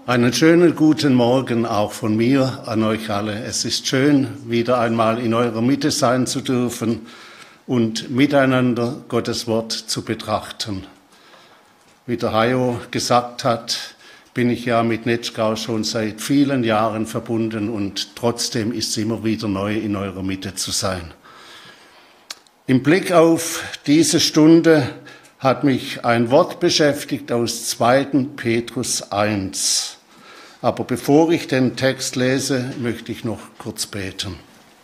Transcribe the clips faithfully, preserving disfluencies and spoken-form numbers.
Einen schönen guten Morgen auch von mir an euch alle. Es ist schön, wieder einmal in eurer Mitte sein zu dürfen und miteinander Gottes Wort zu betrachten. Wie der Hajo gesagt hat, bin ich ja mit Netschgau schon seit vielen Jahren verbunden und trotzdem ist es immer wieder neu, in eurer Mitte zu sein. Im Blick auf diese Stunde hat mich ein Wort beschäftigt aus zweiten Petrus eins. Aber bevor ich den Text lese, möchte ich noch kurz beten.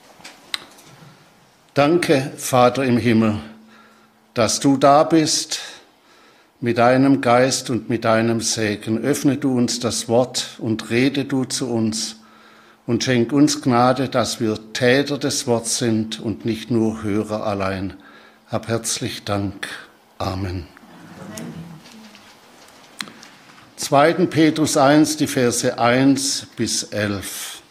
Danke, Vater im Himmel, dass du da bist mit deinem Geist und mit deinem Segen. Öffne du uns das Wort und rede du zu uns und schenk uns Gnade, dass wir Täter des Wortes sind und nicht nur Hörer allein. Hab herzlich Dank. Amen. zweiten Petrus eins, die Verse eins bis elf.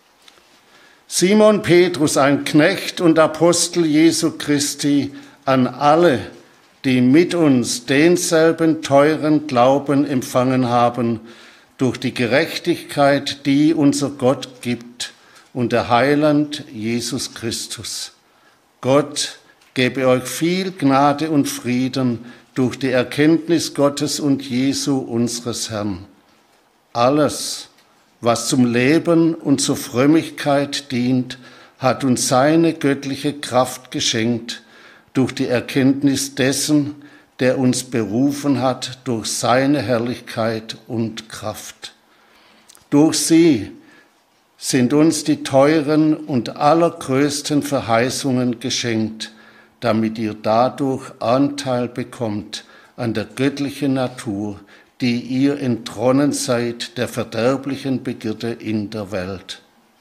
Simon Petrus, ein Knecht und Apostel Jesu Christi, an alle, die mit uns denselben teuren Glauben empfangen haben, durch die Gerechtigkeit, die unser Gott gibt, und der Heiland Jesus Christus. Gott gebe euch viel Gnade und Frieden durch die Erkenntnis Gottes und Jesu, unseres Herrn. Alles, was zum Leben und zur Frömmigkeit dient, hat uns seine göttliche Kraft geschenkt, durch die Erkenntnis dessen, der uns berufen hat, durch seine Herrlichkeit und Kraft. Durch sie sind uns die teuren und allergrößten Verheißungen geschenkt, damit ihr dadurch Anteil bekommt an der göttlichen Natur, die ihr entronnen seid der verderblichen Begierde in der Welt.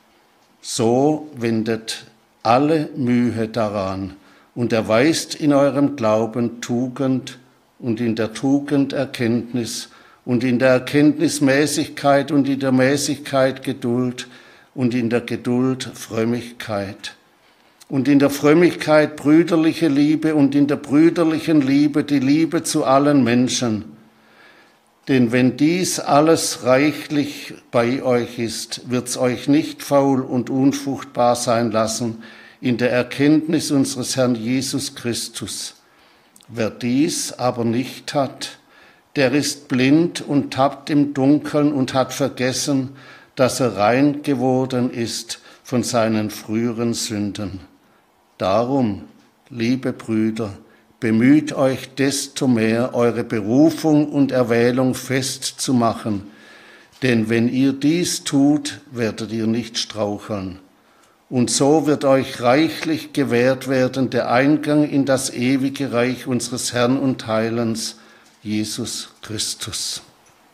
So wendet alle Mühe daran und erweist in eurem Glauben Tugend und in der Tugend Erkenntnis und in der Erkenntnis Mäßigkeit und in der Mäßigkeit Geduld und in der Geduld Frömmigkeit. Und in der Frömmigkeit brüderliche Liebe und in der brüderlichen Liebe die Liebe zu allen Menschen. Denn wenn dies alles reichlich bei euch ist, wird's euch nicht faul und unfruchtbar sein lassen in der Erkenntnis unseres Herrn Jesus Christus. Wer dies aber nicht hat, der ist blind und tappt im Dunkeln und hat vergessen, dass er rein geworden ist von seinen früheren Sünden. Darum, liebe Brüder, bemüht euch desto mehr, eure Berufung und Erwählung festzumachen, denn wenn ihr dies tut, werdet ihr nicht straucheln. Und so wird euch reichlich gewährt werden der Eingang in das ewige Reich unseres Herrn und Heilens, Jesus Christus.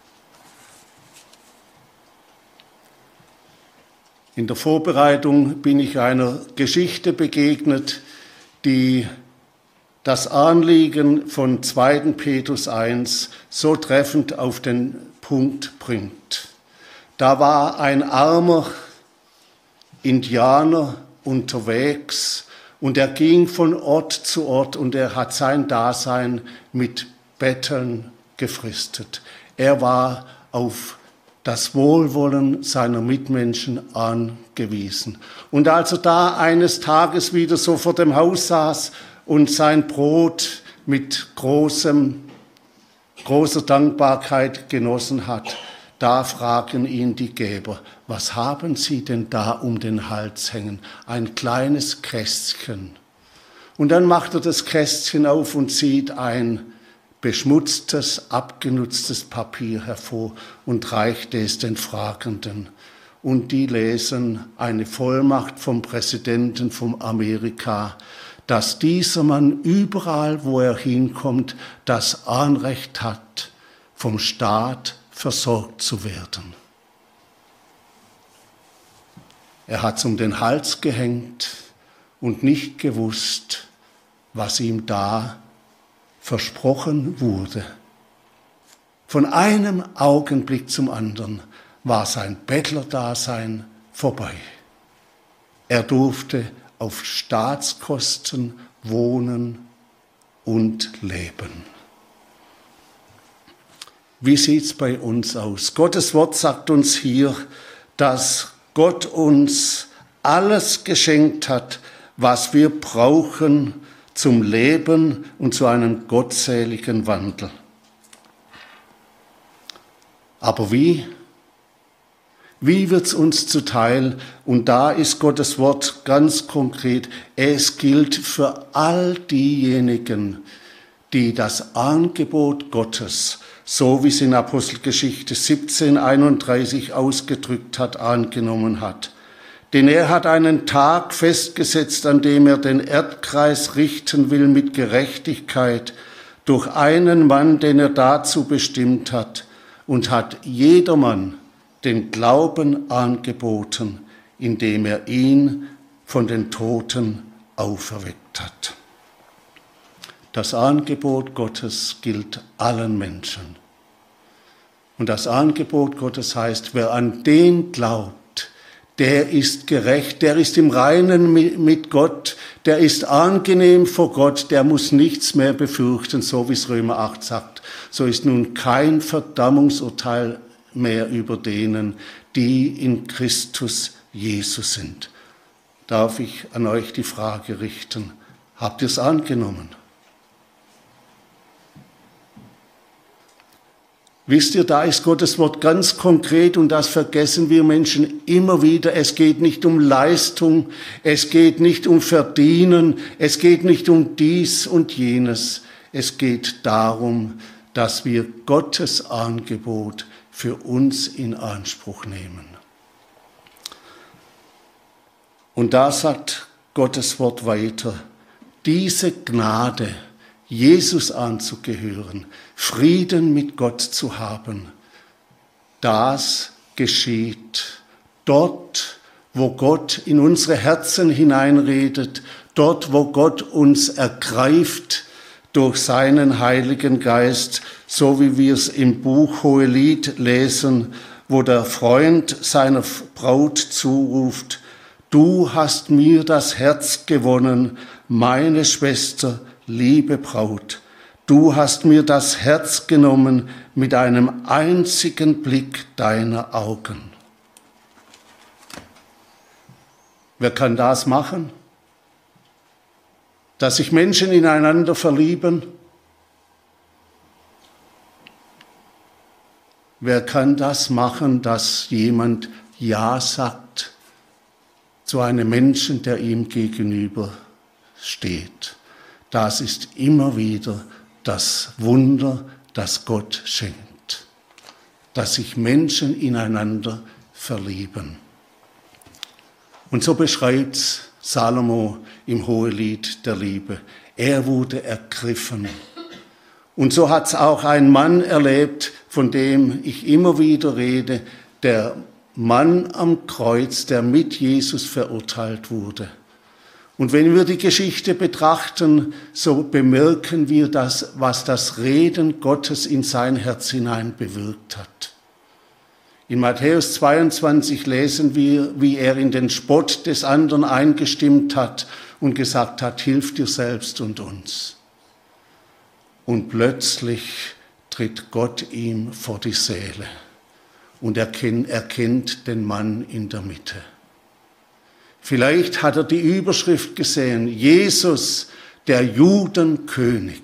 In der Vorbereitung bin ich einer Geschichte begegnet, die das Anliegen von zweiten Petrus eins so treffend auf den Punkt bringt. Da war ein armer Indianer unterwegs und er ging von Ort zu Ort und er hat sein Dasein mit Betteln gefristet. Er war auf das Wohlwollen seiner Mitmenschen angewiesen. Und als er da eines Tages wieder so vor dem Haus saß und sein Brot mit großem, großer Dankbarkeit genossen hat, da fragen ihn die Geber, was haben Sie denn da um den Hals hängen? Ein kleines Kästchen. Und dann macht er das Kästchen auf und zieht ein beschmutztes, abgenutztes Papier hervor und reichte es den Fragenden. Und die lesen eine Vollmacht vom Präsidenten von Amerika, dass dieser Mann überall, wo er hinkommt, das Anrecht hat, vom Staat versorgt zu werden. Er hat es um den Hals gehängt und nicht gewusst, was ihm da versprochen wurde. Von einem Augenblick zum anderen war sein Bettlerdasein vorbei. Er durfte auf Staatskosten wohnen und leben. Wie sieht's bei uns aus? Gottes Wort sagt uns hier, dass Gott uns alles geschenkt hat, was wir brauchen zum Leben und zu einem gottseligen Wandel. Aber wie? Wie wird's uns zuteil? Und da ist Gottes Wort ganz konkret. Es gilt für all diejenigen, die das Angebot Gottes, so wie es in Apostelgeschichte siebzehn einunddreißig ausgedrückt hat, angenommen hat. Denn er hat einen Tag festgesetzt, an dem er den Erdkreis richten will mit Gerechtigkeit durch einen Mann, den er dazu bestimmt hat, und hat jedermann den Glauben angeboten, indem er ihn von den Toten auferweckt hat. Das Angebot Gottes gilt allen Menschen. Und das Angebot Gottes heißt, wer an den glaubt, der ist gerecht, der ist im Reinen mit Gott, der ist angenehm vor Gott, der muss nichts mehr befürchten, so wie es Römer acht sagt. So ist nun kein Verdammungsurteil mehr über denen, die in Christus Jesus sind. Darf ich an euch die Frage richten, habt ihr es angenommen? Wisst ihr, da ist Gottes Wort ganz konkret und das vergessen wir Menschen immer wieder. Es geht nicht um Leistung, es geht nicht um Verdienen, es geht nicht um dies und jenes. Es geht darum, dass wir Gottes Angebot für uns in Anspruch nehmen. Und da sagt Gottes Wort weiter, diese Gnade, Jesus anzugehören, Frieden mit Gott zu haben, das geschieht dort, wo Gott in unsere Herzen hineinredet, dort, wo Gott uns ergreift durch seinen Heiligen Geist, so wie wir es im Buch Hohelied lesen, wo der Freund seiner Braut zuruft, du hast mir das Herz gewonnen, meine Schwester, liebe Braut, du hast mir das Herz genommen mit einem einzigen Blick deiner Augen. Wer kann das machen? Dass sich Menschen ineinander verlieben? Wer kann das machen, dass jemand Ja sagt zu einem Menschen, der ihm gegenüber steht? Das ist immer wieder das Wunder, das Gott schenkt, dass sich Menschen ineinander verlieben. Und so beschreibt Salomo im Hohelied der Liebe. Er wurde ergriffen. Und so hat es auch ein Mann erlebt, von dem ich immer wieder rede, der Mann am Kreuz, der mit Jesus verurteilt wurde. Und wenn wir die Geschichte betrachten, so bemerken wir das, was das Reden Gottes in sein Herz hinein bewirkt hat. In Matthäus zweiundzwanzig lesen wir, wie er in den Spott des anderen eingestimmt hat und gesagt hat, hilf dir selbst und uns. Und plötzlich tritt Gott ihm vor die Seele und er erkennt den Mann in der Mitte. Vielleicht hat er die Überschrift gesehen, Jesus, der Judenkönig.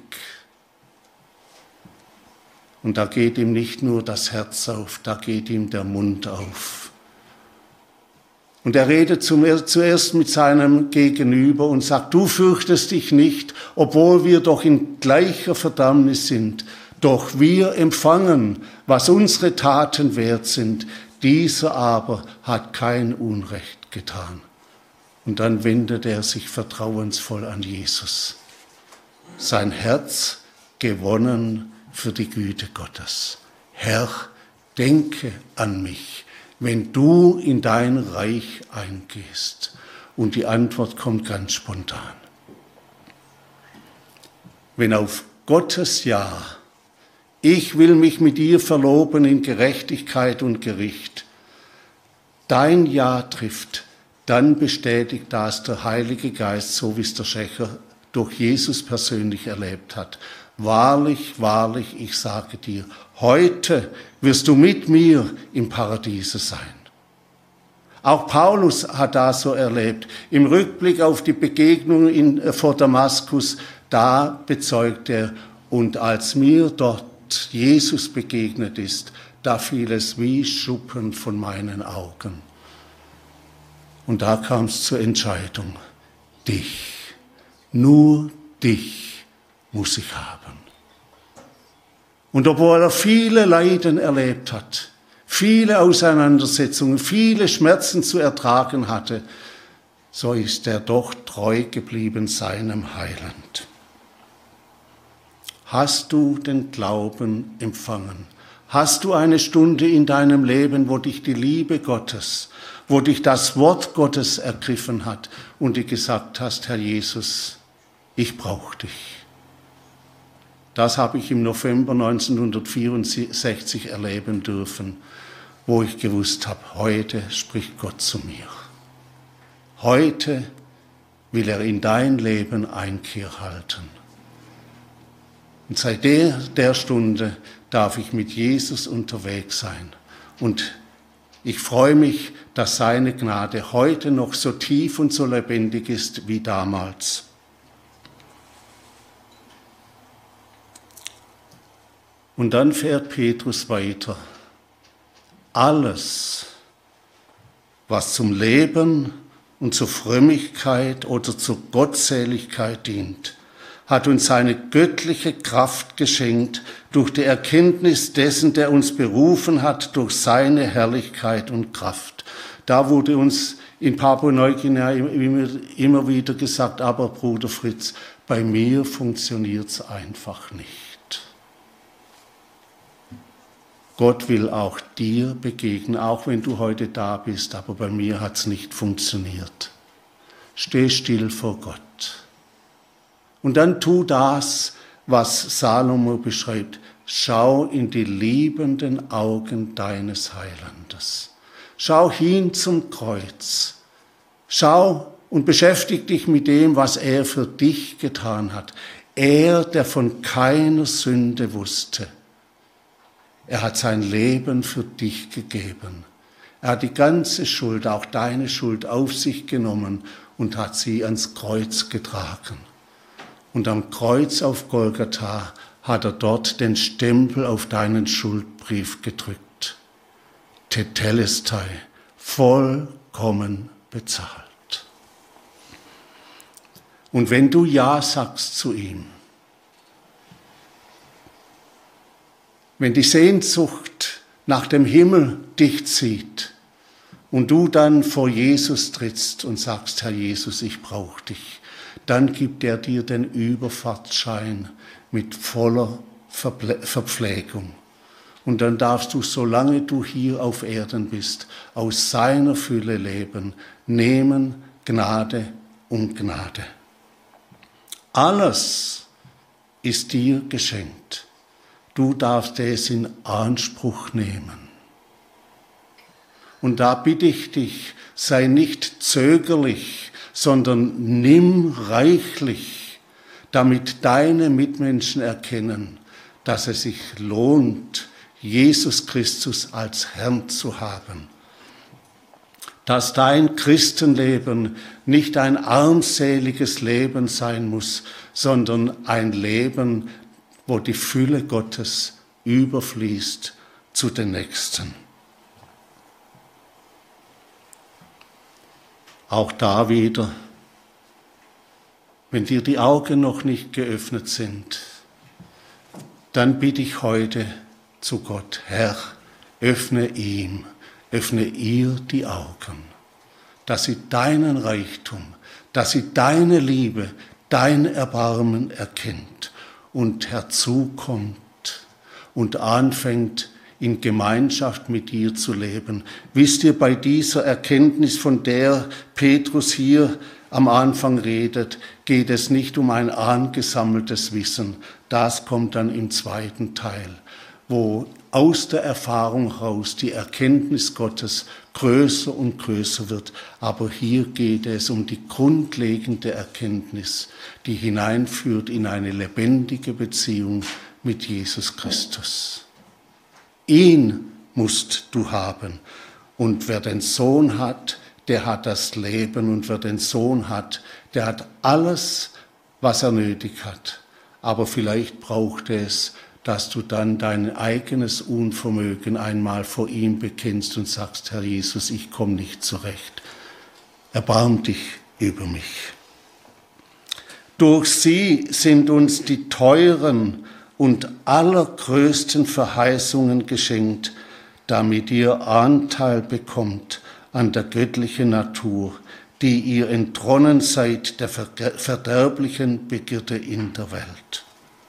Und da geht ihm nicht nur das Herz auf, da geht ihm der Mund auf. Und er redet zuerst mit seinem Gegenüber und sagt, du fürchtest dich nicht, obwohl wir doch in gleicher Verdammnis sind. Doch wir empfangen, was unsere Taten wert sind. Dieser aber hat kein Unrecht getan. Und dann wendet er sich vertrauensvoll an Jesus. Sein Herz gewonnen für die Güte Gottes. Herr, denke an mich, wenn du in dein Reich eingehst. Und die Antwort kommt ganz spontan. Wenn auf Gottes Ja, ich will mich mit dir verloben in Gerechtigkeit und Gericht, dein Ja trifft, dann bestätigt das der Heilige Geist, so wie es der Schächer durch Jesus persönlich erlebt hat. wahrlich, wahrlich, ich sage dir, heute wirst du mit mir im Paradiese sein. Auch Paulus hat das so erlebt. Im Rückblick auf die Begegnung in, vor Damaskus, da bezeugt er, und als mir dort Jesus begegnet ist, da fiel es wie Schuppen von meinen Augen. Und da kam es zur Entscheidung, dich, nur dich muss ich haben. Und obwohl er viele Leiden erlebt hat, viele Auseinandersetzungen, viele Schmerzen zu ertragen hatte, so ist er doch treu geblieben seinem Heiland. Hast du den Glauben empfangen? Hast du eine Stunde in deinem Leben, wo dich die Liebe Gottes, wo dich das Wort Gottes ergriffen hat und du gesagt hast, Herr Jesus, ich brauche dich. Das habe ich im November neunzehnhundertvierundsechzig erleben dürfen, wo ich gewusst habe, heute spricht Gott zu mir. Heute will er in dein Leben Einkehr halten. Und seit der, der Stunde darf ich mit Jesus unterwegs sein. Und ich freue mich, dass seine Gnade heute noch so tief und so lebendig ist wie damals. Und dann fährt Petrus weiter. Alles, was zum Leben und zur Frömmigkeit oder zur Gottseligkeit dient, hat uns seine göttliche Kraft geschenkt durch die Erkenntnis dessen, der uns berufen hat, durch seine Herrlichkeit und Kraft. Da wurde uns in Papua-Neuguinea immer, immer wieder gesagt, aber Bruder Fritz, bei mir funktioniert's einfach nicht. Gott will auch dir begegnen, auch wenn du heute da bist, aber bei mir hat's nicht funktioniert. Steh still vor Gott. Und dann tu das, was Salomo beschreibt. Schau in die liebenden Augen deines Heilandes. Schau hin zum Kreuz. Schau und beschäftige dich mit dem, was er für dich getan hat. Er, der von keiner Sünde wusste. Er hat sein Leben für dich gegeben. Er hat die ganze Schuld, auch deine Schuld, auf sich genommen und hat sie ans Kreuz getragen. Und am Kreuz auf Golgatha hat er dort den Stempel auf deinen Schuldbrief gedrückt. Tetelestai, vollkommen bezahlt. Und wenn du Ja sagst zu ihm, wenn die Sehnsucht nach dem Himmel dich zieht und du dann vor Jesus trittst und sagst, Herr Jesus, ich brauche dich, dann gibt er dir den Überfahrtsschein mit voller Verpflegung. Und dann darfst du, solange du hier auf Erden bist, aus seiner Fülle leben, nehmen Gnade um Gnade. Alles ist dir geschenkt. Du darfst es in Anspruch nehmen. Und da bitte ich dich, sei nicht zögerlich, sondern nimm reichlich, damit deine Mitmenschen erkennen, dass es sich lohnt, Jesus Christus als Herrn zu haben. Dass dein Christenleben nicht ein armseliges Leben sein muss, sondern ein Leben, wo die Fülle Gottes überfließt zu den Nächsten. Auch da wieder, wenn dir die Augen noch nicht geöffnet sind, dann bitte ich heute zu Gott, Herr, öffne ihm, öffne ihr die Augen, dass sie deinen Reichtum, dass sie deine Liebe, dein Erbarmen erkennt und herzukommt und anfängt, in Gemeinschaft mit dir zu leben. Wisst ihr, bei dieser Erkenntnis, von der Petrus hier am Anfang redet, geht es nicht um ein angesammeltes Wissen. Das kommt dann im zweiten Teil. wo aus der Erfahrung heraus die Erkenntnis Gottes größer und größer wird. Aber hier geht es um die grundlegende Erkenntnis, die hineinführt in eine lebendige Beziehung mit Jesus Christus. Ihn musst du haben. Und wer den Sohn hat, der hat das Leben. Und wer den Sohn hat, der hat alles, was er nötig hat. Aber vielleicht braucht es, dass du dann dein eigenes Unvermögen einmal vor ihm bekennst und sagst, Herr Jesus, ich komme nicht zurecht. Erbarm dich über mich. Durch sie sind uns die teuren und allergrößten Verheißungen geschenkt, damit ihr Anteil bekommt an der göttlichen Natur, die ihr entronnen seid der verderblichen Begierde in der Welt.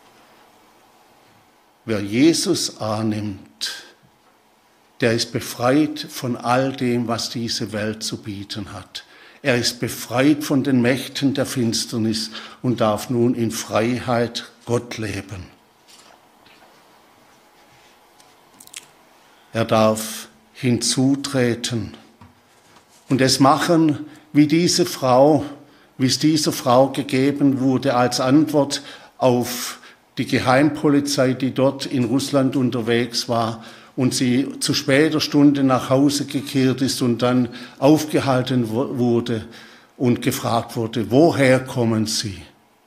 Wer Jesus annimmt, der ist befreit von all dem, was diese Welt zu bieten hat. Er ist befreit von den Mächten der Finsternis und darf nun in Freiheit Gott leben. Er darf hinzutreten und es machen, wie diese Frau, wie es dieser Frau gegeben wurde als Antwort auf die Geheimpolizei, die dort in Russland unterwegs war und sie zu später Stunde nach Hause gekehrt ist und dann aufgehalten wurde und gefragt wurde, woher kommen Sie?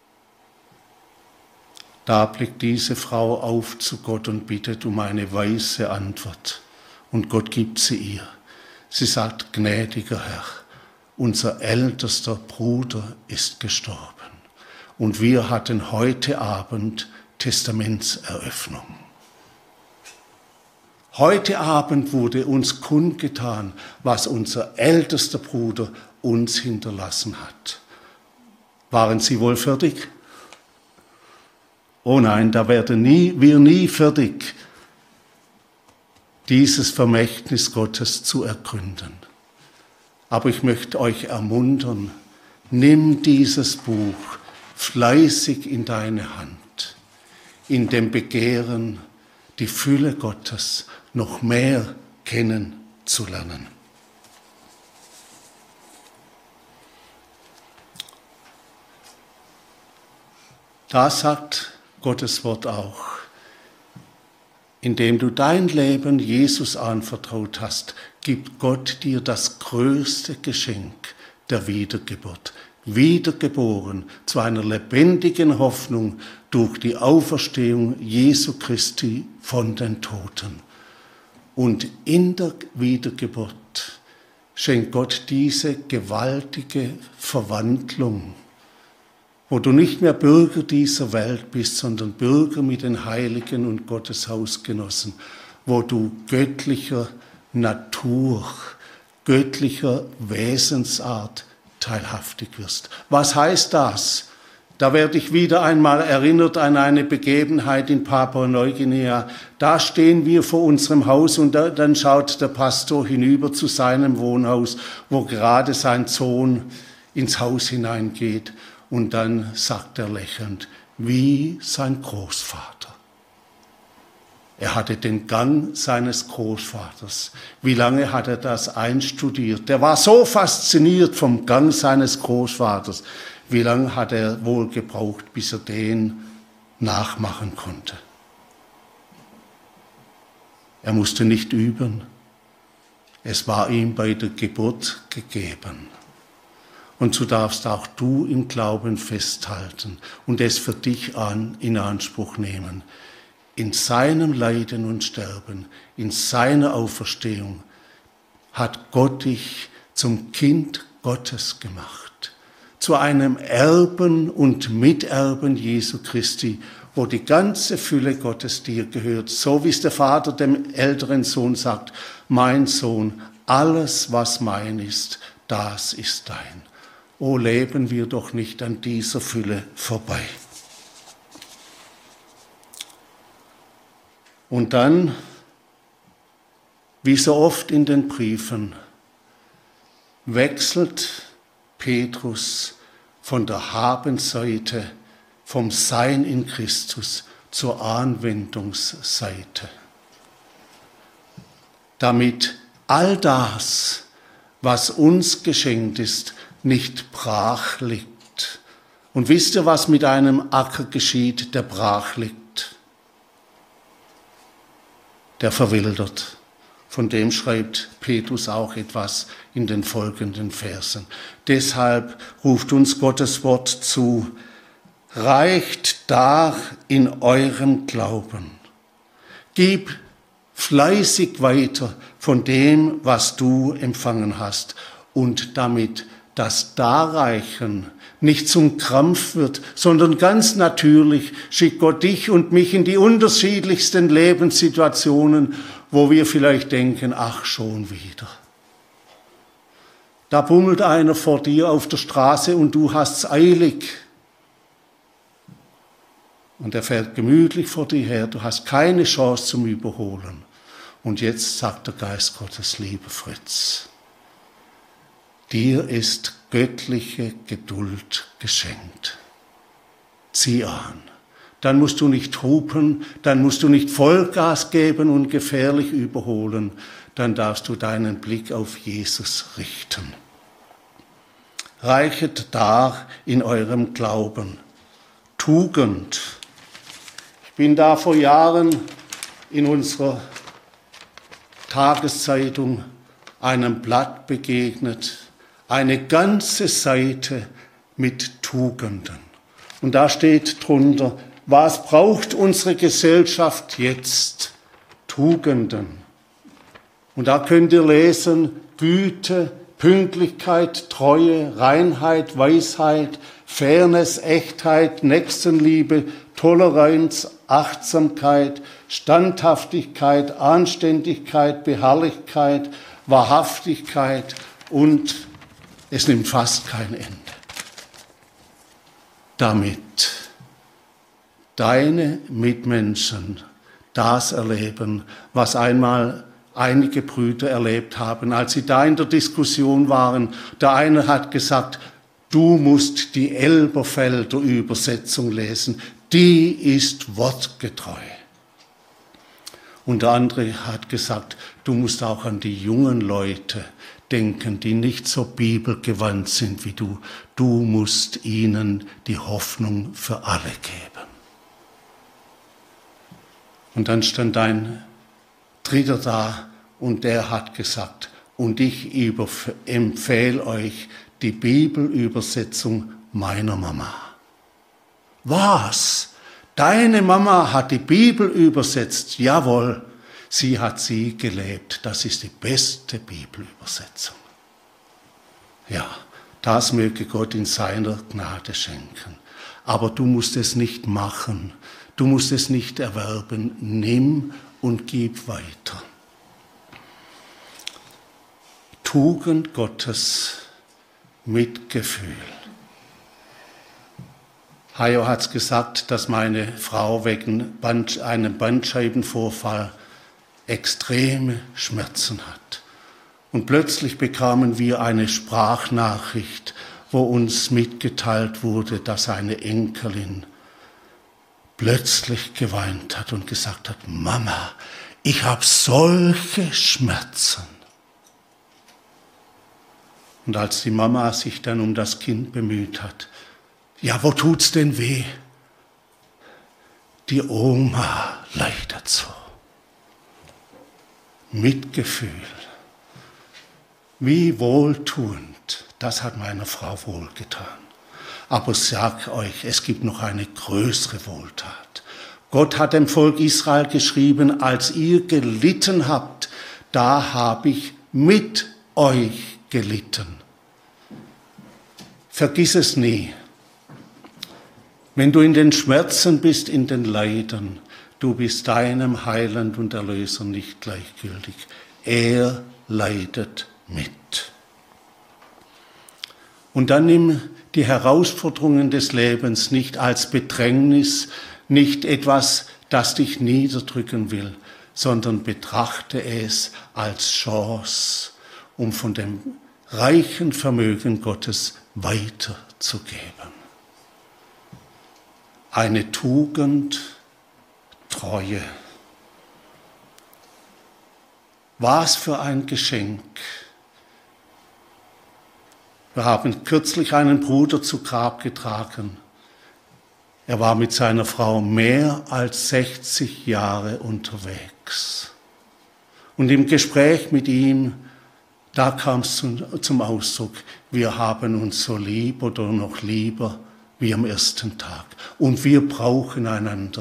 Da blickt diese Frau auf zu Gott und bittet um eine weise Antwort. Und Gott gibt sie ihr. Sie sagt, gnädiger Herr, unser ältester Bruder ist gestorben. Und wir hatten heute Abend Testamentseröffnung. Heute Abend wurde uns kundgetan, was unser ältester Bruder uns hinterlassen hat. Waren Sie wohl fertig? Oh nein, da werden nie, wir nie fertig, dieses Vermächtnis Gottes zu ergründen. Aber ich möchte euch ermuntern, nimm dieses Buch fleißig in deine Hand, in dem Begehren, die Fülle Gottes noch mehr kennenzulernen. Da sagt Gottes Wort auch, indem du dein Leben Jesus anvertraut hast, gibt Gott dir das größte Geschenk der Wiedergeburt. Wiedergeboren zu einer lebendigen Hoffnung durch die Auferstehung Jesu Christi von den Toten. Und in der Wiedergeburt schenkt Gott diese gewaltige Verwandlung, wo du nicht mehr Bürger dieser Welt bist, sondern Bürger mit den Heiligen und Gottes Hausgenossen, wo du göttlicher Natur, göttlicher Wesensart teilhaftig wirst. Was heißt das? Da werde ich wieder einmal erinnert an eine Begebenheit in Papua-Neuguinea. Da stehen wir vor unserem Haus und da, dann schaut der Pastor hinüber zu seinem Wohnhaus, wo gerade sein Sohn ins Haus hineingeht. Und dann sagt er lächelnd, wie sein Großvater. Er hatte den Gang seines Großvaters. Wie lange hat er das einstudiert? Er war so fasziniert vom Gang seines Großvaters. Wie lange hat er wohl gebraucht, bis er den nachmachen konnte? Er musste nicht üben. Es war ihm bei der Geburt gegeben. Und so darfst auch du im Glauben festhalten und es für dich an, in Anspruch nehmen. In seinem Leiden und Sterben, in seiner Auferstehung hat Gott dich zum Kind Gottes gemacht, zu einem Erben und Miterben Jesu Christi, wo die ganze Fülle Gottes dir gehört, so wie es der Vater dem älteren Sohn sagt, mein Sohn, alles was mein ist, das ist dein. O, leben wir doch nicht an dieser Fülle vorbei. Und dann, wie so oft in den Briefen, wechselt Petrus von der Habenseite, vom Sein in Christus zur Anwendungsseite, damit all das, was uns geschenkt ist, nicht brach liegt. Und wisst ihr, was mit einem Acker geschieht, der brach liegt? Der verwildert. Von dem schreibt Petrus auch etwas in den folgenden Versen. Deshalb ruft uns Gottes Wort zu: Reicht dar in eurem Glauben. Gib fleißig weiter von dem, was du empfangen hast, und damit das Darreichen nicht zum Krampf wird, sondern ganz natürlich schickt Gott dich und mich in die unterschiedlichsten Lebenssituationen, wo wir vielleicht denken, ach, schon wieder. Da bummelt einer vor dir auf der Straße und du hast's eilig. Und er fährt gemütlich vor dir her, du hast keine Chance zum Überholen. Und jetzt sagt der Geist Gottes: Lieber Fritz, dir ist göttliche Geduld geschenkt. Zieh an. Dann musst du nicht hupen, dann musst du nicht Vollgas geben und gefährlich überholen. Dann darfst du deinen Blick auf Jesus richten. Reichet dar in eurem Glauben. Tugend. Ich bin da vor Jahren in unserer Tageszeitung einem Blatt begegnet, eine ganze Seite mit Tugenden. Und da steht drunter: Was braucht unsere Gesellschaft jetzt? Tugenden. Und da könnt ihr lesen: Güte, Pünktlichkeit, Treue, Reinheit, Weisheit, Fairness, Echtheit, Nächstenliebe, Toleranz, Achtsamkeit, Standhaftigkeit, Anständigkeit, Beharrlichkeit, Wahrhaftigkeit, und es nimmt fast kein Ende. Damit deine Mitmenschen das erleben, was einmal einige Brüder erlebt haben, als sie da in der Diskussion waren. Der eine hat gesagt: Du musst die Elberfelder Übersetzung lesen, die ist wortgetreu. Und der andere hat gesagt: Du musst auch an die jungen Leute denken, die nicht so bibelgewandt sind wie du. Du musst ihnen die Hoffnung für alle geben. Und dann stand ein Dritter da und der hat gesagt: Und ich empfehle euch die Bibelübersetzung meiner Mama. Was? Deine Mama hat die Bibel übersetzt? Jawohl, sie hat sie gelebt. Das ist die beste Bibelübersetzung. Ja, das möge Gott in seiner Gnade schenken. Aber du musst es nicht machen. Du musst es nicht erwerben. Nimm und gib weiter. Tugend Gottes, Mitgefühl. Hajo hat gesagt, dass meine Frau wegen Band, einem Bandscheibenvorfall extreme Schmerzen hat. Und plötzlich bekamen wir eine Sprachnachricht, wo uns mitgeteilt wurde, dass eine Enkelin plötzlich geweint hat und gesagt hat: Mama, ich habe solche Schmerzen. Und als die Mama sich dann um das Kind bemüht hat: Ja, wo tut's denn weh? Die Oma leidet so. Mitgefühl. Wie wohltuend. Das hat meiner Frau wohlgetan. Aber ich sage euch, es gibt noch eine größere Wohltat. Gott hat dem Volk Israel geschrieben: Als ihr gelitten habt, da habe ich mit euch gelitten. Vergiss es nie. Wenn du in den Schmerzen bist, in den Leiden, du bist deinem Heiland und Erlöser nicht gleichgültig. Er leidet mit. Und dann nimm die Herausforderungen des Lebens nicht als Bedrängnis, nicht etwas, das dich niederdrücken will, sondern betrachte es als Chance, um von dem reichen Vermögen Gottes weiterzugeben. Eine Tugend, Treue. Was für ein Geschenk. Wir haben kürzlich einen Bruder zu Grab getragen. Er war mit seiner Frau mehr als sechzig Jahre unterwegs. Und im Gespräch mit ihm, da kam es zum Ausdruck, wir haben uns so lieb oder noch lieber wie am ersten Tag. Und wir brauchen einander.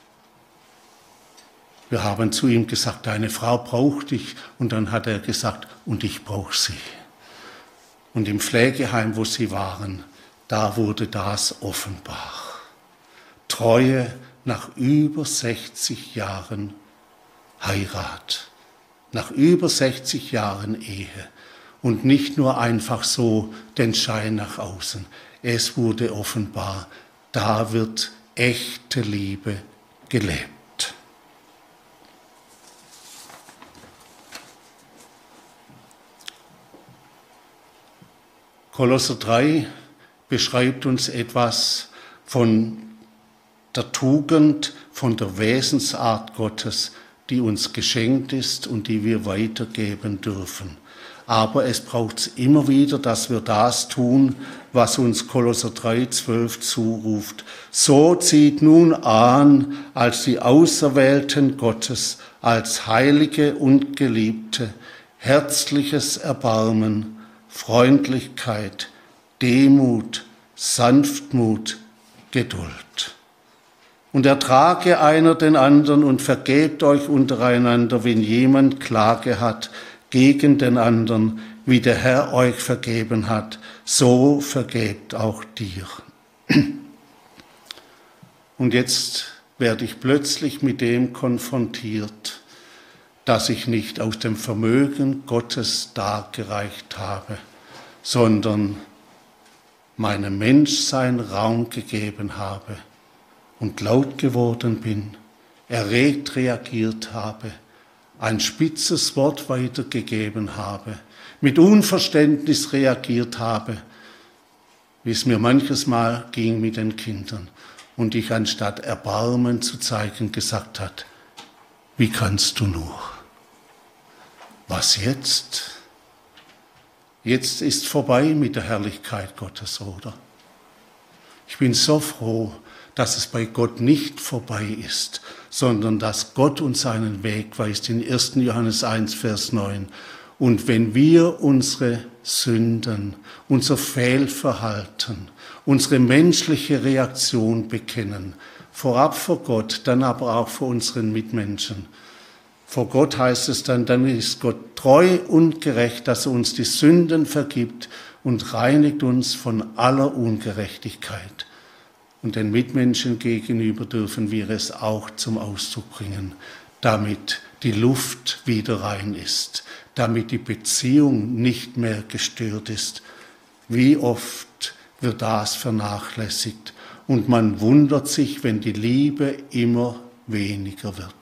Wir haben zu ihm gesagt, deine Frau braucht dich. Und dann hat er gesagt, und ich brauche sie. Und im Pflegeheim, wo sie waren, da wurde das offenbar. Treue nach über sechzig Jahren Heirat, nach über sechzig Jahren Ehe. Und nicht nur einfach so den Schein nach außen. Es wurde offenbar, da wird echte Liebe gelebt. Kolosser drei beschreibt uns etwas von der Tugend, von der Wesensart Gottes, die uns geschenkt ist und die wir weitergeben dürfen. Aber es braucht immer wieder, dass wir das tun, was uns Kolosser drei, zwölf zuruft. So zieht nun an, als die Auserwählten Gottes, als Heilige und Geliebte, herzliches Erbarmen, Freundlichkeit, Demut, Sanftmut, Geduld. Und ertrage einer den anderen und vergebt euch untereinander, wenn jemand Klage hat gegen den anderen, wie der Herr euch vergeben hat, so vergebt auch dir. Und jetzt werde ich plötzlich mit dem konfrontiert, dass ich nicht aus dem Vermögen Gottes dargereicht habe, sondern meinem Menschsein Raum gegeben habe und laut geworden bin, erregt reagiert habe, ein spitzes Wort weitergegeben habe, mit Unverständnis reagiert habe, wie es mir manches Mal ging mit den Kindern, und ich anstatt Erbarmen zu zeigen gesagt hat, wie kannst du nur? Was jetzt? Jetzt ist vorbei mit der Herrlichkeit Gottes, oder? Ich bin so froh, dass es bei Gott nicht vorbei ist, sondern dass Gott uns seinen Weg weist in ersten Johannes eins, Vers neun. Und wenn wir unsere Sünden, unser Fehlverhalten, unsere menschliche Reaktion bekennen, vorab vor Gott, dann aber auch vor unseren Mitmenschen, vor Gott heißt es dann, dann ist Gott treu und gerecht, dass er uns die Sünden vergibt und reinigt uns von aller Ungerechtigkeit. Und den Mitmenschen gegenüber dürfen wir es auch zum Ausdruck bringen, damit die Luft wieder rein ist, damit die Beziehung nicht mehr gestört ist. Wie oft wird das vernachlässigt und man wundert sich, wenn die Liebe immer weniger wird.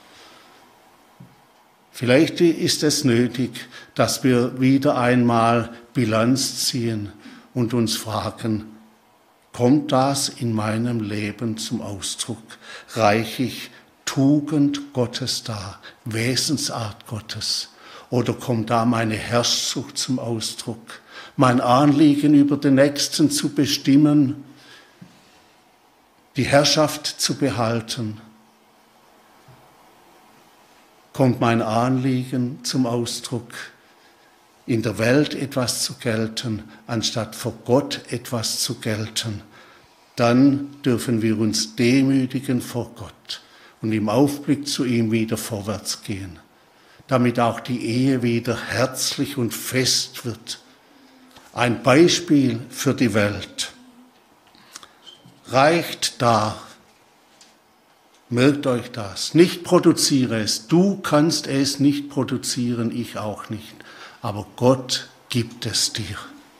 Vielleicht ist es nötig, dass wir wieder einmal Bilanz ziehen und uns fragen, kommt das in meinem Leben zum Ausdruck? Reiche ich Tugend Gottes dar, Wesensart Gottes? Oder kommt da meine Herrschsucht zum Ausdruck? Mein Anliegen über den Nächsten zu bestimmen, die Herrschaft zu behalten? Kommt mein Anliegen zum Ausdruck, in der Welt etwas zu gelten, anstatt vor Gott etwas zu gelten? Dann dürfen wir uns demütigen vor Gott und im Aufblick zu ihm wieder vorwärts gehen, damit auch die Ehe wieder herzlich und fest wird. Ein Beispiel für die Welt. Reicht da, merkt euch das, nicht produziere es, du kannst es nicht produzieren, ich auch nicht, aber Gott gibt es dir.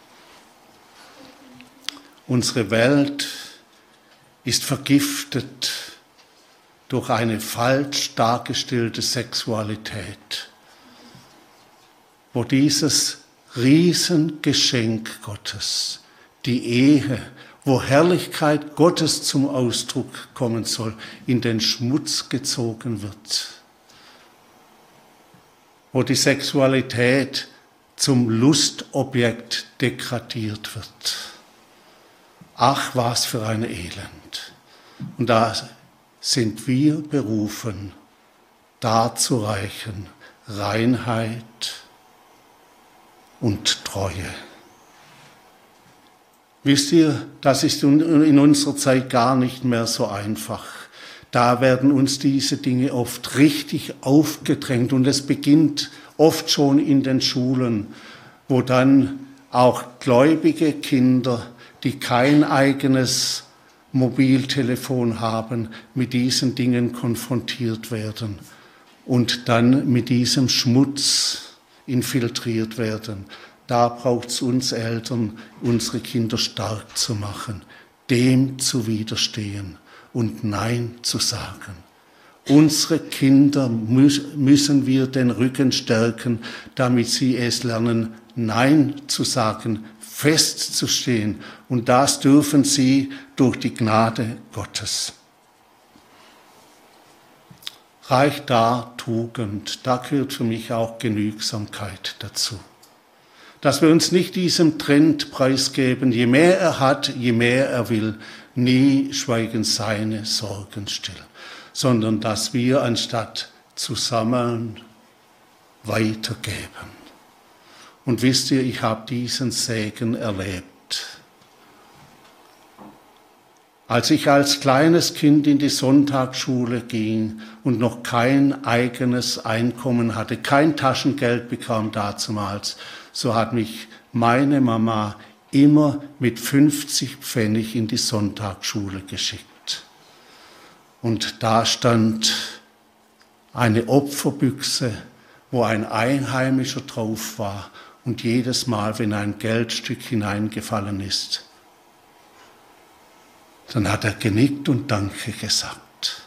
Unsere Welt ist vergiftet durch eine falsch dargestellte Sexualität, wo dieses Riesengeschenk Gottes, die Ehe wo Herrlichkeit Gottes zum Ausdruck kommen soll, in den Schmutz gezogen wird. Wo die Sexualität zum Lustobjekt degradiert wird. Ach, was für ein Elend. Und da sind wir berufen, darzureichen Reinheit und Treue. Wisst ihr, das ist in unserer Zeit gar nicht mehr so einfach. Da werden uns diese Dinge oft richtig aufgedrängt und es beginnt oft schon in den Schulen, wo dann auch gläubige Kinder, die kein eigenes Mobiltelefon haben, mit diesen Dingen konfrontiert werden und dann mit diesem Schmutz infiltriert werden. Da braucht es uns Eltern, unsere Kinder stark zu machen, dem zu widerstehen und Nein zu sagen. Unsere Kinder müssen wir den Rücken stärken, damit sie es lernen, Nein zu sagen, festzustehen. Und das dürfen sie durch die Gnade Gottes. Reich da Tugend, da gehört für mich auch Genügsamkeit dazu. Dass wir uns nicht diesem Trend preisgeben, je mehr er hat, je mehr er will, nie schweigen seine Sorgen still, sondern dass wir anstatt zu sammeln, weitergeben. Und wisst ihr, ich habe diesen Segen erlebt. Als ich als kleines Kind in die Sonntagsschule ging und noch kein eigenes Einkommen hatte, kein Taschengeld bekam dazumals, so hat mich meine Mama immer mit fünfzig Pfennig in die Sonntagsschule geschickt. Und da stand eine Opferbüchse, wo ein Einheimischer drauf war. Und jedes Mal, wenn ein Geldstück hineingefallen ist, dann hat er genickt und Danke gesagt.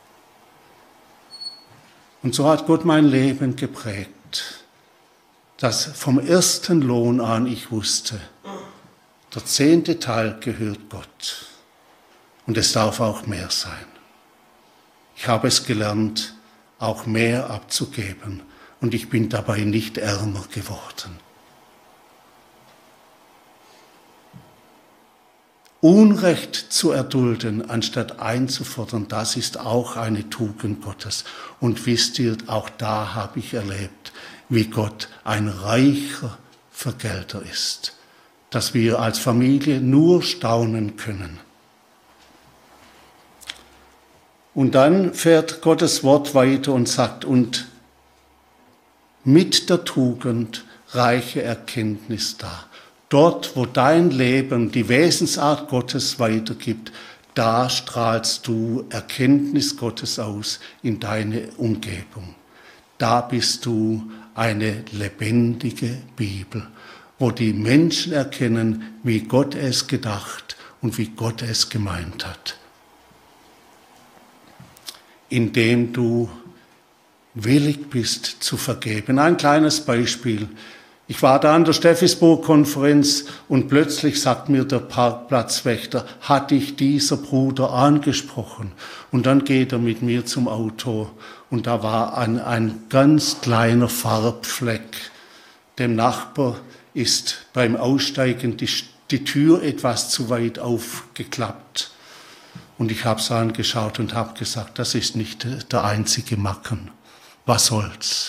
Und so hat Gott mein Leben geprägt, dass vom ersten Lohn an ich wusste, der zehnte Teil gehört Gott. Und es darf auch mehr sein. Ich habe es gelernt, auch mehr abzugeben. Und ich bin dabei nicht ärmer geworden. Unrecht zu erdulden, anstatt einzufordern, das ist auch eine Tugend Gottes. Und wisst ihr, auch da habe ich erlebt, wie Gott ein reicher Vergelter ist, dass wir als Familie nur staunen können. Und dann fährt Gottes Wort weiter und sagt, und mit der Tugend reiche Erkenntnis da. Dort, wo dein Leben die Wesensart Gottes weitergibt, da strahlst du Erkenntnis Gottes aus in deine Umgebung. Da bist du eine lebendige Bibel, wo die Menschen erkennen, wie Gott es gedacht und wie Gott es gemeint hat. Indem du willig bist zu vergeben. Ein kleines Beispiel. Ich war da an der Steffisburg-Konferenz und plötzlich sagt mir der Parkplatzwächter, hat dich dieser Bruder angesprochen? Und dann geht er mit mir zum Auto und da war ein, ein ganz kleiner Farbfleck. Dem Nachbar ist beim Aussteigen die, die Tür etwas zu weit aufgeklappt. Und ich habe es angeschaut und habe gesagt, das ist nicht der einzige Macken. Was soll's?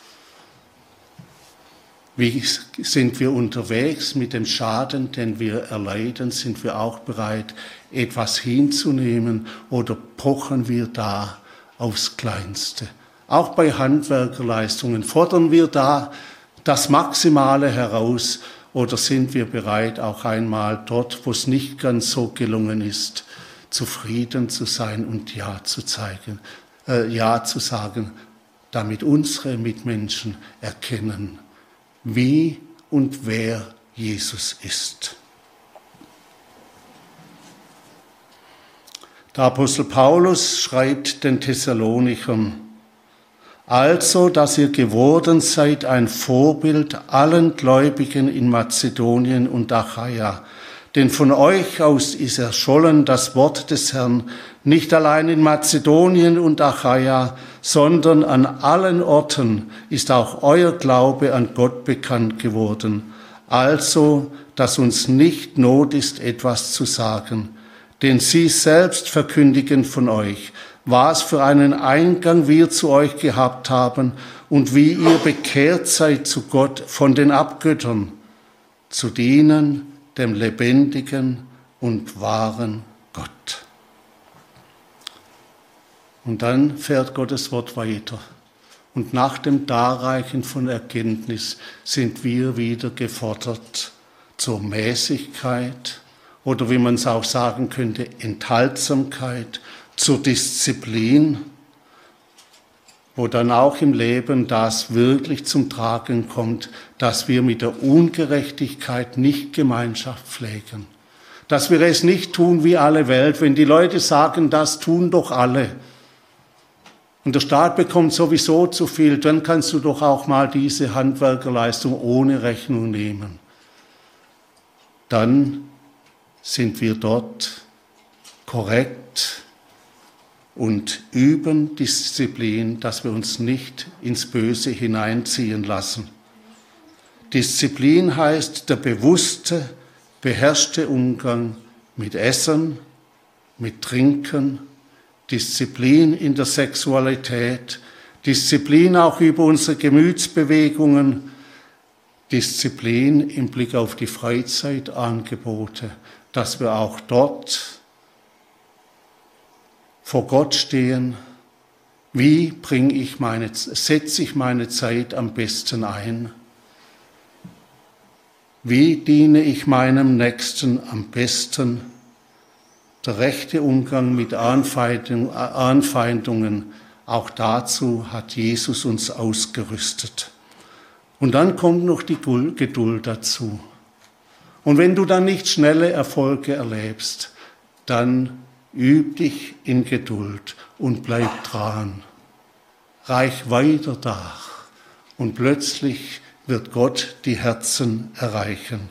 Wie sind wir unterwegs mit dem Schaden, den wir erleiden? Sind wir auch bereit, etwas hinzunehmen oder pochen wir da aufs Kleinste? Auch bei Handwerkerleistungen fordern wir da das Maximale heraus oder sind wir bereit, auch einmal dort, wo es nicht ganz so gelungen ist, zufrieden zu sein und Ja zu zeigen, äh, Ja zu sagen, damit unsere Mitmenschen erkennen, wie und wer Jesus ist. Der Apostel Paulus schreibt den Thessalonichern, also, dass ihr geworden seid ein Vorbild allen Gläubigen in Mazedonien und Achaia, Denn von euch aus ist erschollen das Wort des Herrn, nicht allein in Mazedonien und Achaia, sondern an allen Orten ist auch euer Glaube an Gott bekannt geworden. Also, dass uns nicht Not ist, etwas zu sagen. Denn sie selbst verkündigen von euch, was für einen Eingang wir zu euch gehabt haben und wie ihr bekehrt seid zu Gott von den Abgöttern, zu dienen dem lebendigen und wahren Gott. Und dann fährt Gottes Wort weiter. Und nach dem Darreichen von Erkenntnis sind wir wieder gefordert zur Mäßigkeit oder wie man es auch sagen könnte, Enthaltsamkeit, zur Disziplin, wo dann auch im Leben das wirklich zum Tragen kommt, dass wir mit der Ungerechtigkeit nicht Gemeinschaft pflegen. Dass wir es nicht tun wie alle Welt, wenn die Leute sagen, das tun doch alle. Und der Staat bekommt sowieso zu viel, dann kannst du doch auch mal diese Handwerkerleistung ohne Rechnung nehmen. Dann sind wir dort korrekt und üben Disziplin, dass wir uns nicht ins Böse hineinziehen lassen. Disziplin heißt der bewusste, beherrschte Umgang mit Essen, mit Trinken, Disziplin in der Sexualität, Disziplin auch über unsere Gemütsbewegungen, Disziplin im Blick auf die Freizeitangebote, dass wir auch dort vor Gott stehen. Wie bringe ich meine, setze ich meine Zeit am besten ein? Wie diene ich meinem Nächsten am besten? Der rechte Umgang mit Anfeindung, Anfeindungen, auch dazu hat Jesus uns ausgerüstet. Und dann kommt noch die Geduld dazu. Und wenn du dann nicht schnelle Erfolge erlebst, dann üb dich in Geduld und bleib dran. Reich weiter nach und plötzlich wird Gott die Herzen erreichen.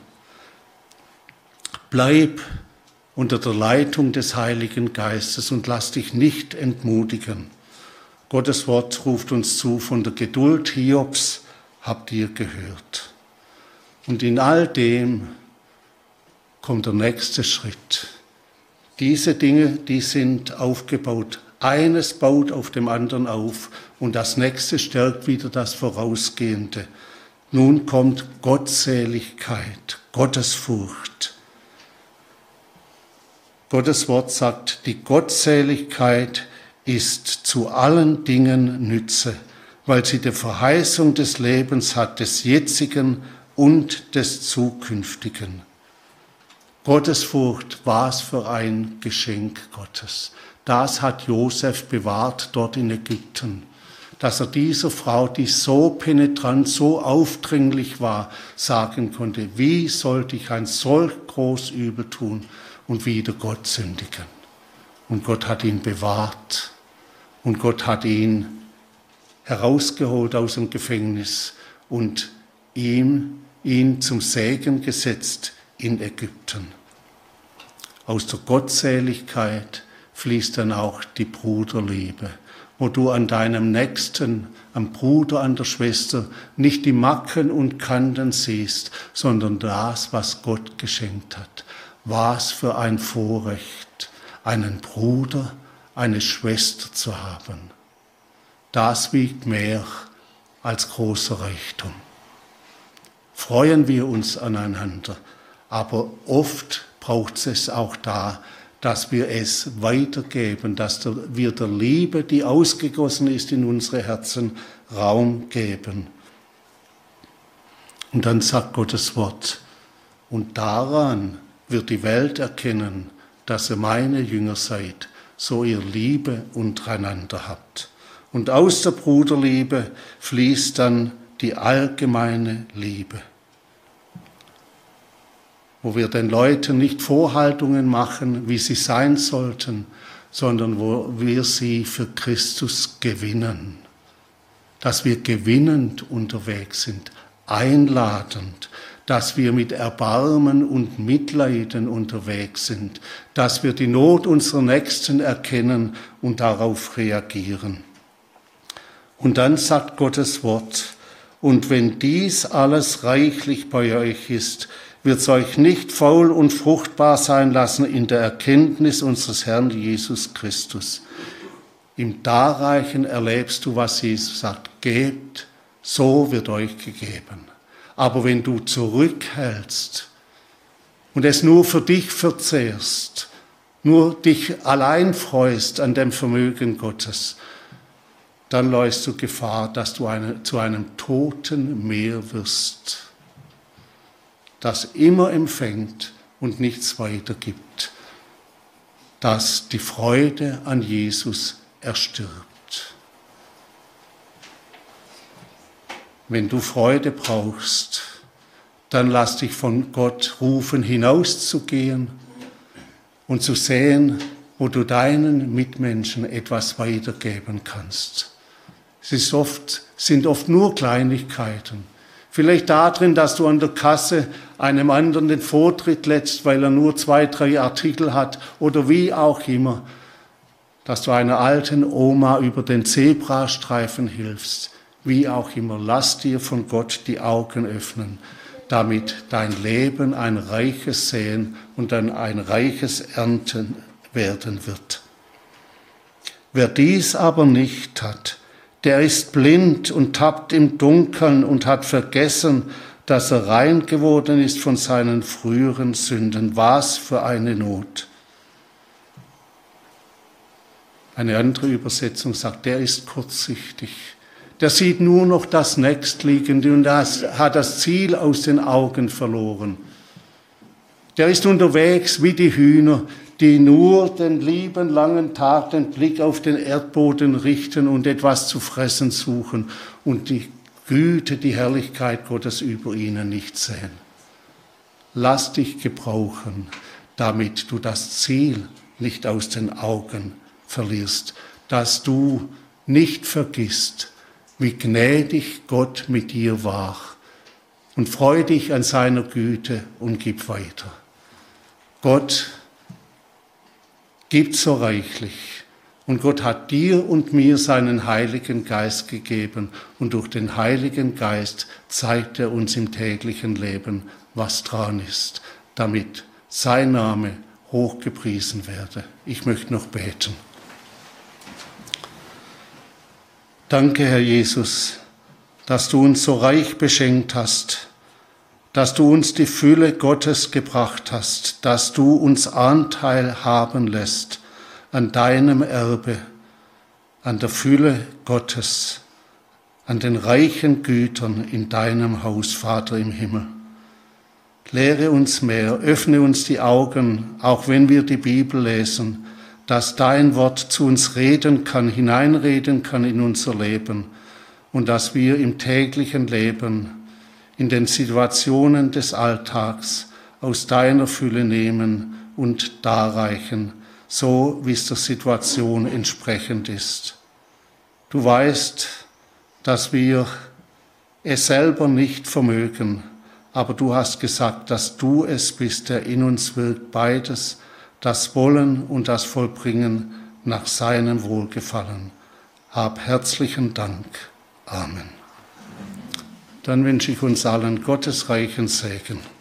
Bleib unter der Leitung des Heiligen Geistes und lass dich nicht entmutigen. Gottes Wort ruft uns zu, von der Geduld Hiobs habt ihr gehört. Und in all dem kommt der nächste Schritt. Diese Dinge, die sind aufgebaut. Eines baut auf dem anderen auf und das nächste stärkt wieder das Vorausgehende. Nun kommt Gottseligkeit, Gottesfurcht. Gottes Wort sagt, die Gottseligkeit ist zu allen Dingen Nütze, weil sie die Verheißung des Lebens hat, des jetzigen und des zukünftigen. Gottesfurcht, was für ein Geschenk Gottes. Das hat Josef bewahrt dort in Ägypten, dass er dieser Frau, die so penetrant, so aufdringlich war, sagen konnte, wie sollte ich ein solch groß Übel tun und wieder Gott sündigen. Und Gott hat ihn bewahrt und Gott hat ihn herausgeholt aus dem Gefängnis und ihm, ihn zum Segen gesetzt in Ägypten. Aus der Gottseligkeit fließt dann auch die Bruderliebe, wo du an deinem Nächsten, am Bruder, an der Schwester nicht die Macken und Kanten siehst, sondern das, was Gott geschenkt hat. Was für ein Vorrecht, einen Bruder, eine Schwester zu haben. Das wiegt mehr als großer Reichtum. Freuen wir uns aneinander, aber oft braucht es auch da, dass wir es weitergeben, dass wir der Liebe, die ausgegossen ist in unsere Herzen, Raum geben. Und dann sagt Gottes Wort, und daran wird die Welt erkennen, dass ihr meine Jünger seid, so ihr Liebe untereinander habt. Und aus der Bruderliebe fließt dann die allgemeine Liebe, wo wir den Leuten nicht Vorhaltungen machen, wie sie sein sollten, sondern wo wir sie für Christus gewinnen. Dass wir gewinnend unterwegs sind, einladend, dass wir mit Erbarmen und Mitleiden unterwegs sind, dass wir die Not unserer Nächsten erkennen und darauf reagieren. Und dann sagt Gottes Wort, und wenn dies alles reichlich bei euch ist, wird es euch nicht faul und fruchtbar sein lassen in der Erkenntnis unseres Herrn Jesus Christus. Im Darreichen erlebst du, was Jesus sagt, gebt, so wird euch gegeben. Aber wenn du zurückhältst und es nur für dich verzehrst, nur dich allein freust an dem Vermögen Gottes, dann läufst du Gefahr, dass du eine, zu einem toten Meer wirst, das immer empfängt und nichts weitergibt, das die Freude an Jesus erstirbt. Wenn du Freude brauchst, dann lass dich von Gott rufen, hinauszugehen und zu sehen, wo du deinen Mitmenschen etwas weitergeben kannst. Es ist oft, sind oft nur Kleinigkeiten. Vielleicht darin, dass du an der Kasse einem anderen den Vortritt lässt, weil er nur zwei, drei Artikel hat oder wie auch immer. Dass du einer alten Oma über den Zebrastreifen hilfst. Wie auch immer, lass dir von Gott die Augen öffnen, damit dein Leben ein reiches Säen und dann ein reiches Ernten werden wird. Wer dies aber nicht hat, der ist blind und tappt im Dunkeln und hat vergessen, dass er rein geworden ist von seinen früheren Sünden. Was für eine Not. Eine andere Übersetzung sagt, der ist kurzsichtig. Der sieht nur noch das Nächstliegende und hat das Ziel aus den Augen verloren. Der ist unterwegs wie die Hühner, die nur den lieben langen Tag den Blick auf den Erdboden richten und etwas zu fressen suchen und die Güte, die Herrlichkeit Gottes über ihnen nicht sehen. Lass dich gebrauchen, damit du das Ziel nicht aus den Augen verlierst, dass du nicht vergisst, wie gnädig Gott mit dir war und freu dich an seiner Güte und gib weiter. Gott gibt so reichlich und Gott hat dir und mir seinen Heiligen Geist gegeben und durch den Heiligen Geist zeigt er uns im täglichen Leben, was dran ist, damit sein Name hochgepriesen werde. Ich möchte noch beten. Danke, Herr Jesus, dass du uns so reich beschenkt hast, dass du uns die Fülle Gottes gebracht hast, dass du uns Anteil haben lässt an deinem Erbe, an der Fülle Gottes, an den reichen Gütern in deinem Haus, Vater im Himmel. Lehre uns mehr, öffne uns die Augen, auch wenn wir die Bibel lesen, dass dein Wort zu uns reden kann, hineinreden kann in unser Leben und dass wir im täglichen Leben, in den Situationen des Alltags aus deiner Fülle nehmen und darreichen, so wie es der Situation entsprechend ist. Du weißt, dass wir es selber nicht vermögen, aber du hast gesagt, dass du es bist, der in uns wirkt, beides, das Wollen und das Vollbringen nach seinem Wohlgefallen. Hab herzlichen Dank. Amen. Dann wünsche ich uns allen Gottes reichen Segen.